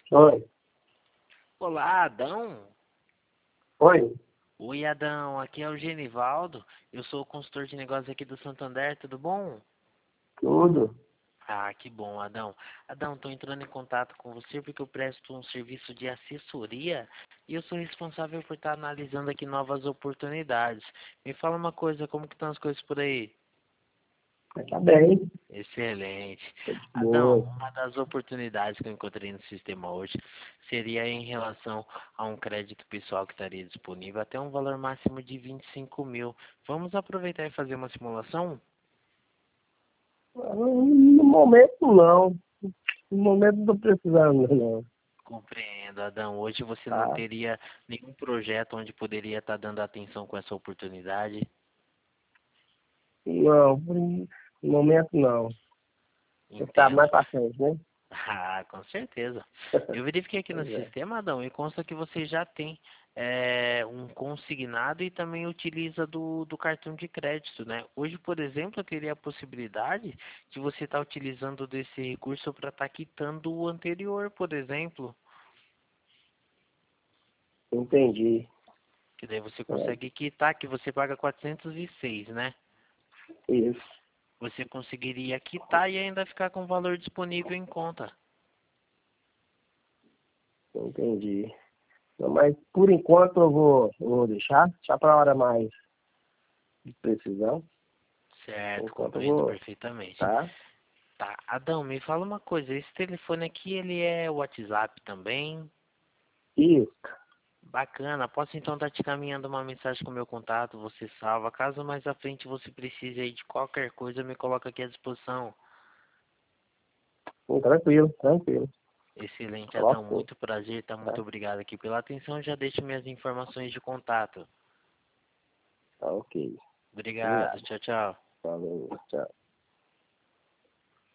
Oi. Olá, Adão. Oi. Oi, Adão. Aqui é o Genivaldo. Eu sou o consultor de negócios aqui do Santander. Tudo bom? Tudo. Ah, que bom, Adão. Adão, estou entrando em contato com você porque eu presto um serviço de assessoria e eu sou responsável por estar analisando aqui novas oportunidades. Me fala uma coisa, como que estão as coisas por aí? Tá bem. Excelente. Adão, Boa. uma das oportunidades que eu encontrei no sistema hoje seria em relação a um crédito pessoal que estaria disponível até um valor máximo de 25 mil. Vamos aproveitar e fazer uma simulação? No momento, não. No momento, não tô precisando, não. Compreendo, Adão. Hoje você não Tá? teria nenhum projeto onde poderia estar dando atenção com essa oportunidade? Não, no momento, não. Tem que estar Entendo. mais pra frente, né? Ah, com certeza. Eu verifiquei aqui no Pois é. sistema, Adão, e consta que você já tem um consignado e também utiliza do cartão de crédito, né? Hoje, por exemplo, eu teria a possibilidade de você estar utilizando desse recurso para estar quitando o anterior, por exemplo, Entendi. que daí você É, consegue quitar, que você paga 406, né? isso. Você conseguiria quitar e ainda ficar com o valor disponível em conta. Entendi. Não, mas, por enquanto, eu vou deixar pra hora mais de precisão. Por Certo, enquanto, eu compreendo vou, perfeitamente. tá? Tá, Adão, me fala uma coisa, esse telefone aqui, ele é WhatsApp também? Isso. Bacana, posso então estar te caminhando uma mensagem com o meu contato, você salva, caso mais à frente você precise aí de qualquer coisa, me coloca aqui à disposição. Tranquilo, tranquilo. Excelente, Adão, Coloco sim, muito prazer, tá? Muito tá? obrigado aqui pela atenção, já deixo minhas informações de contato. Tá ok. Obrigado, Obrigado. tchau, tchau. Falou. Tchau.